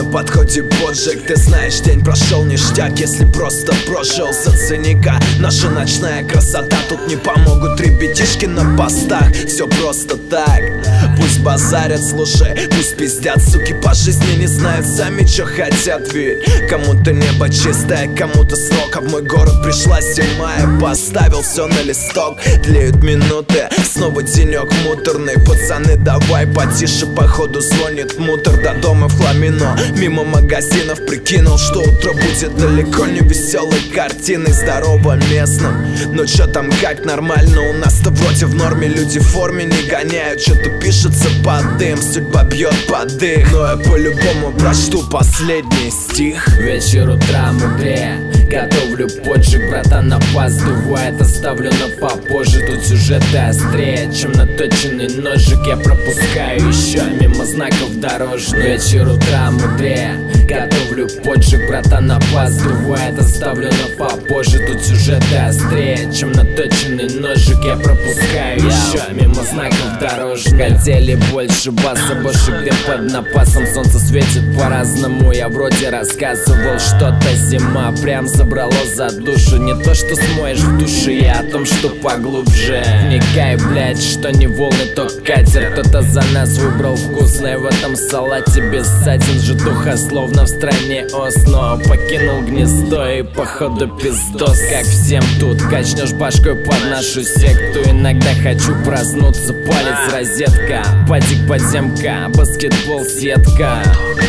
На подходе поджиг, ты знаешь, день прошел ништяк. Если просто прожил, зацени-ка наша ночная красота. Тут не помогут ребятишки на постах, все просто так. Пусть базарят, слушай, пусть пиздят, суки по жизни не знают сами, что хотят. Ведь кому-то небо чистое, кому-то срок. А в мой город пришла зима, я поставил все на листок. Тлеют минуты, снова денек муторный. Пацаны, давай потише, походу звонит мутор. До дома в хламино, мимо магазинов. Прикинул, что утро будет далеко не веселой картиной. Здорово местным, но чё там, как нормально? У нас-то вроде в норме, люди в форме не гоняют. Что-то пишется под дым, судьба бьет под дых. Но я по-любому прочту последний стих. Вечер, утра мудрее, готовлю поджиг, братан, опаздывает, оставлю на попозже. Тут сюжеты острее, чем наточенный ножик. Я пропускаю еще мимо знаков дорожных. Вечер, утра мудрее, готовлю поджиг, братан, опаздывает, оставлю на попозже. Тут сюжеты острее, чем наточенный ножик. Я пропускаю еще мимо знаков дорожных. Хотели больше баса, больше где под напасом. Солнце светит по-разному, я вроде рассказывал что-то. Зима прям забрало за душу. Не то, что смоешь в душе, я о том, что поглубже. Вникай, блять, что не волны, то катер. Кто-то за нас выбрал вкусное в этом салате. Без сатин житуха, словно в стране Осно. Покинул гнездо и походу пиздос. Как всем тут, качнешь башкой под нашу секту. Иногда хочу проснуться, палец розетка, падик подземка, баскетбол сетка.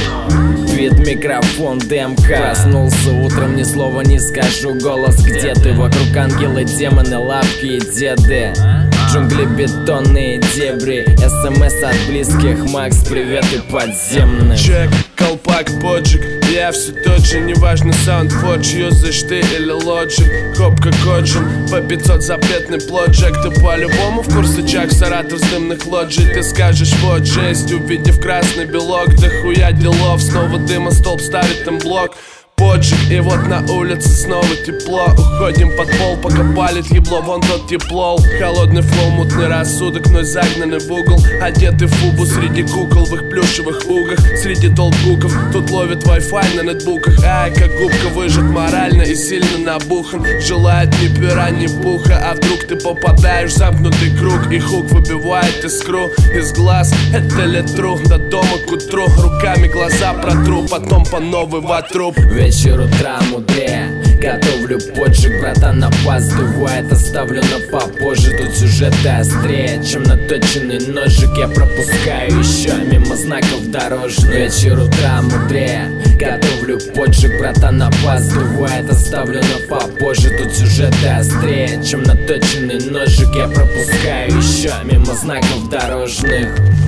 Вид микрофон демка. Проснулся утром, ни слова не скажу. Голос где ты? Вокруг ангелы, демоны, лапки и деды. Джунгли, бетонные дебри. СМС от близких, Макс, привет и подземный. Чек, колпак, поджиг, я все тот же. Неважно, саундфордж, юзаешь ты или лоджик. Хопка, коджин, по 500 запретный плод. Джек, ты по-любому в курсе Джак, Саратов с дымных лоджий. Ты скажешь, вот жесть, увидев красный белок. Да хуя делов, снова дыма, столб ставит им блок. Поджиг, и вот на улице снова тепло. Уходим под пол, пока палит ебло, вон тот тепло. Холодный флоу, мутный рассудок, вновь загнанный в угол. Одетый в фубу среди кукол, в их плюшевых угах. Среди толкуков, тут ловит Wi-Fi на нетбуках. Ай, как губка выжат морально и сильно набухан. Желает ни пера, ни пуха. А вдруг ты попадаешь в замкнутый круг, и хук выбивает искру из глаз. Это ли тру? До дома к утру руками глаза протру, потом по новой ватру. Вечер, утра мудрее, готовлю поджиг, братан, опаздывает, оставлю на попозже. Тут сюжеты острее, чем наточенный ножик. Я пропускаю еще мимо знаков дорожных. Вечер, утра мудрее, готовлю поджиг, братан, опаздывает, оставлю на попозже. Тут сюжеты острее, чем наточенный ножик. Я пропускаю еще мимо знаков дорожных.